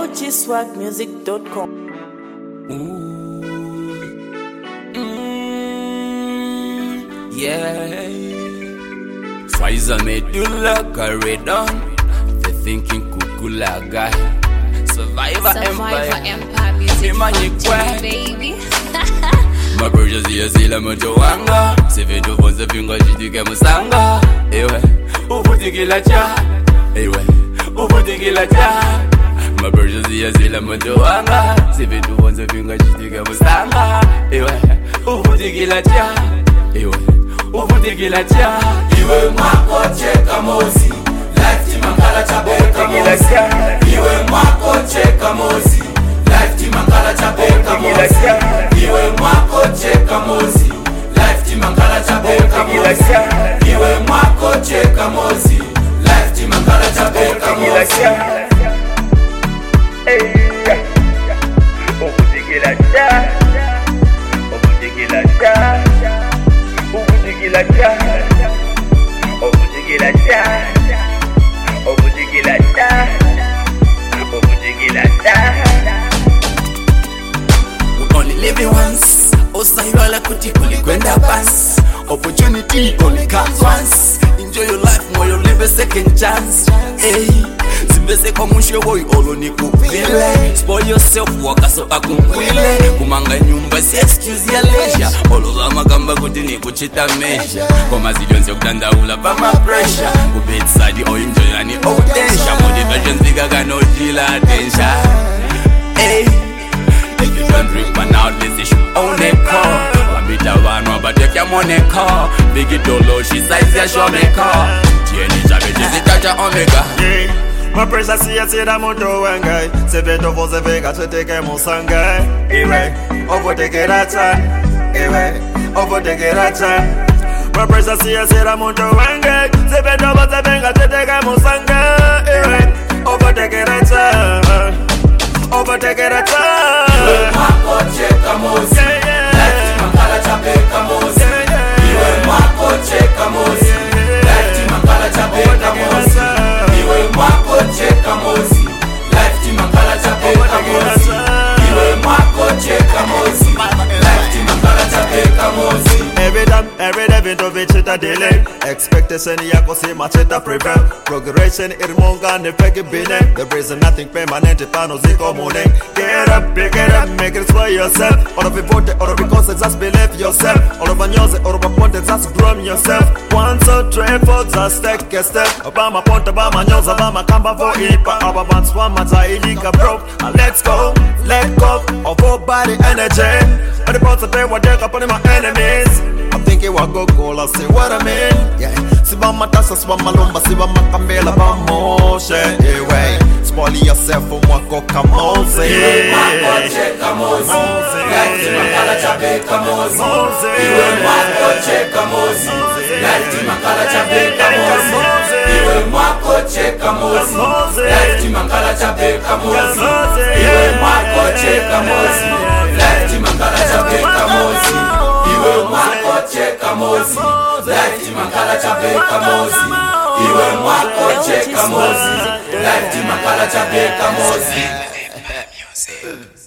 logswagmusic.com. Yeah. Swaiza medulla carry down. They thinking kukulaga. Survivor Empire Music Imani Factory, baby. My brothers here sila moto wanga. Seven to one seven jitike musanga. Ewe, ufutikila cha. Ewe, ufutikila cha. My brothers here sila moto wanga. Seven to one seven jitike musanga. Ewe, ufutikila cha. Ewe, ufutikila cha. Iwe mwako cheka mozi, life timangala chabeka mozi. Iwe mwako cheka mozi, life timangala chabeka mozi. Iwe mwako cheka mozi, life timangala chabeka mozi. Iwe mwako cheka mozi, life timangala chabeka mozi. Ubutikila cha, ubutikila cha, ubutikila cha, ubutikila cha, ubutikila cha, ubutikila cha. We only live it once. Osaiwala kuti kulikwenda pass. Opportunity only comes once. Enjoy your life, more you live a second chance. Hey, simbese kwa mwisho boy olo ni kupile. Spoil yourself waka so akumwile. Kumanga nyumba si excuse ya leisure. Olo za magamba kuti ni kuchita measure. Kwa mazijonzi kutanda ula pa ma pressure. Kubet sadi o enjoy yani outensha. Motivation zika kano jila attention. Hey, if you don't drink one out, this is own a car. Wabita wanwa but you can money car. Biggie dolo, she size ya show me car. Jenny chabe jisi tacha omega. My pressure see ya say that moto wangai. Seven to four seven got to take a musanga. Ewe, over take it at time. Ewe, over take it at time. My pressure see ya say that moto wangai. Seven to four seven got to take a musanga. Ewe, over take it at time. Overtake it at time. Iwe mwako cheka mozi, life timangala chabeka mozi. Iwe mwako cheka mozi, life timangala chabeka mozi. Iwe mwako cheka mozi, life timangala chabeka mozi. Iwe mwako cheka mozi, life timangala chabeka mozi. Every day to be chita delay. Expectation yako si macheta prevail. Progression irmonga ne peke bine. There is nothing permanent pano ziko mune. Get up, pick it up, make it for yourself. All of it vote, all of it cause just believe yourself. All of it all of it ponte just groom yourself. Once or three, four, just take a step. Obama ponte, Obama nyoza, Obama kamba for ipa. Our bands one maza ilika broke. And let's go, let go of our body energy. But the parts of pain will take up on my enemies. I'm thinking what go goal, I say what I mean. Yeah, siba matasa, siba malumba, siba makambela ba moshe. Anyway, spoil yourself for mwako kamoze. Iwe mwako cheka mozi, life timangala chabeka mozi. Iwe mwako cheka mozi, life timangala chabeka mozi. Iwe mwako cheka mozi, life timangala chabeka mozi. Iwe mwako cheka mozi, life timangala chabeka mozi. Iwe mwako cheka mozi, life timangala chabeka mozi. Iwe mwako cheka mozi, life timangala chabeka mozi.